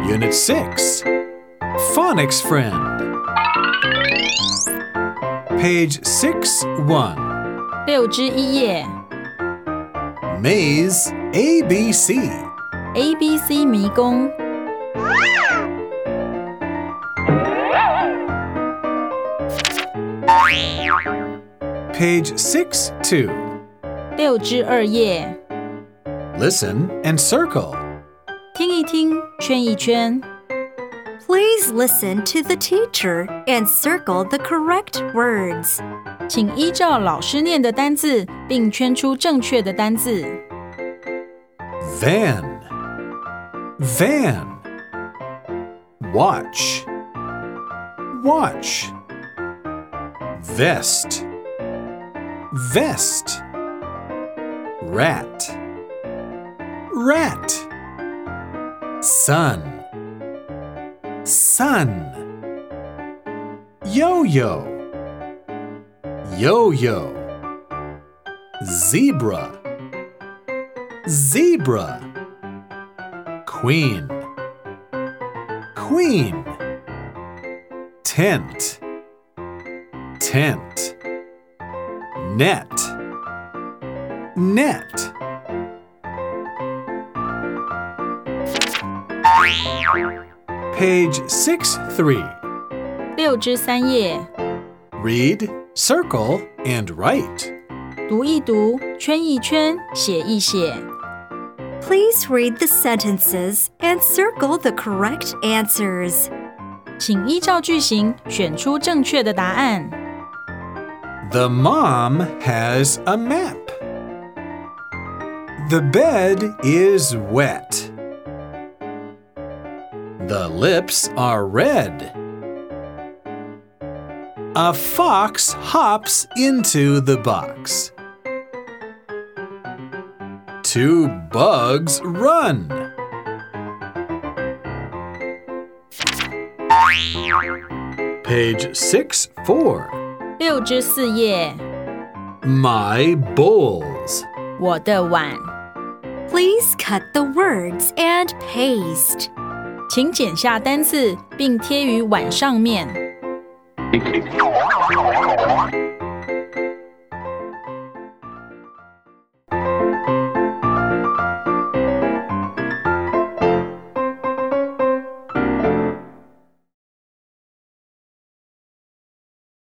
Unit 6 Phonics Friend Page 6-1 6之1页 Maze ABC ABC 迷宫 Page 6-2 6之2页 Listen and circle 听一听，圈一圈 Please listen to the teacher and circle the correct words. 请依照老师念的单字并圈出正确的单字 Van Van Watch Watch Vest Vest Rat Rat Sun Sun Yo-yo Yo-yo Zebra Zebra Queen Queen Tent Tent Net Net Page 6-3 6之3页 Read, circle, and write. 读一读，圈一圈，写一写 Please read the sentences and circle the correct answers. 请依照句型选出正确的答案 The mom has a map. The bed is wet. The lips are red. A fox hops into the box. 2 bugs run. Page 6-4 6之4页 My bowls. 我的碗 Please cut the words and paste. 请剪下单字并贴于碗上面